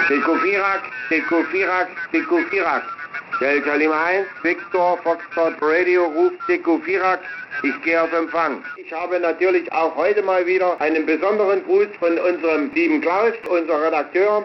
Sekufirac, Sekufirac, Sekufirac. Delta Lima 1, Victor, Foxtrot Radio, ruft Sekufirac. Ich gehe auf Empfang. Ich habe natürlich auch heute mal wieder einen besonderen Gruß von unserem lieben Klaus, unser Redakteur.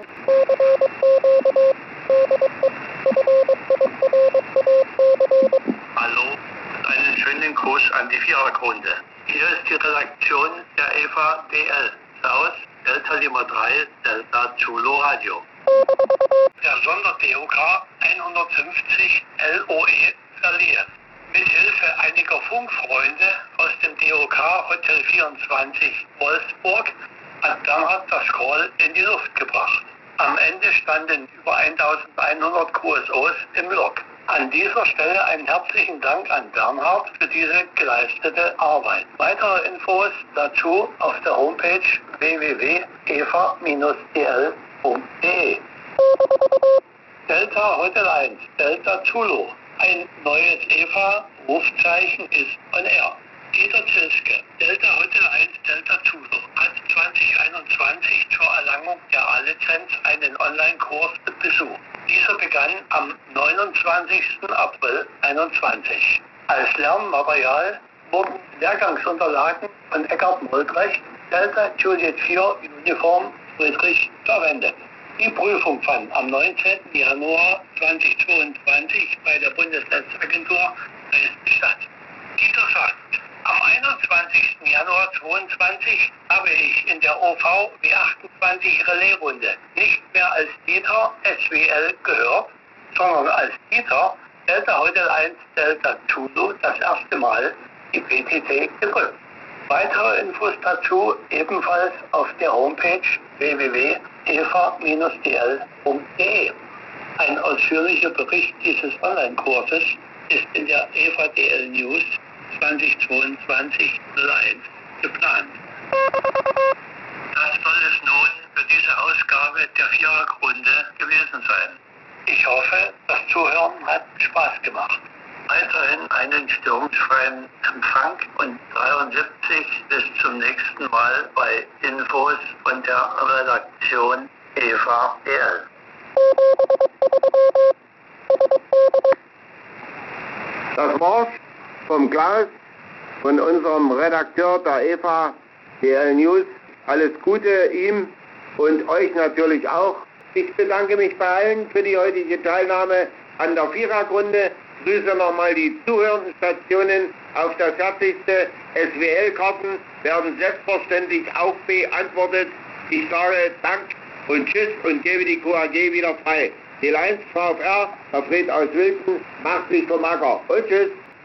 Hallo und einen schönen Gruß an die Vierergrunde. Hier ist die Redaktion der EVA DL, South Delta Lima 3, Delta Zulu Radio. Der Sonder-DOK 150 LOE verliehen. Mit Hilfe einiger Funkfreunde aus dem DOK Hotel 24 Wolfsburg hat Bernhard das Scroll in die Luft gebracht. Am Ende standen über 1100 QSOs im Log. An dieser Stelle einen herzlichen Dank an Bernhard für diese geleistete Arbeit. Weitere Infos dazu auf der Homepage www.eva-dl.de. Delta Hotel 1, Delta Zulu. Ein neues EVA-Rufzeichen ist on air. Dieter Zilske, Delta Hotel 1, Delta Zulu, hat 2021 zur Erlangung der A-Lizenz einen Online-Kurs besucht. Dieser begann am 29. April 2021. Als Lernmaterial wurden Lehrgangsunterlagen von Eckart Moldrecht, Delta Juliet 4 Uniform Friedrich verwendet. Die Prüfung fand am 19. Januar 2022 bei der Bundesnetzagentur statt. Dieser sagt, am 21. Januar 2022 habe ich in der OV W28 Relaisrunde nicht mehr als Dieter SWL gehört, sondern als Dieter Delta Hotel 1 Delta Zulu das erste Mal die PTT gedrückt. Weitere Infos dazu ebenfalls auf der Homepage www.eva-dl.de. Ein ausführlicher Bericht dieses Online-Kurses ist in der EVA DL News 2022-01 geplant. Das soll es nun für diese Ausgabe der Vierergrunde gewesen sein. Ich hoffe, das Zuhören hat Spaß gemacht. Weiterhin einen störungsfreien Empfang und 73 bis zum nächsten Mal bei Infos von der Redaktion EVA DL. Das war's vom Klaus, von unserem Redakteur der EVA DL News. Alles Gute ihm und euch natürlich auch. Ich bedanke mich bei allen für die heutige Teilnahme an der Vierergrunde. Grüße nochmal die zuhörenden Stationen auf das Herzlichste. SWL-Karten werden selbstverständlich auch beantwortet. Ich sage Dank und Tschüss und gebe die QAG wieder frei. Die 1 VfR, der Fred aus Wilken, macht sich vom Acker. Und Tschüss.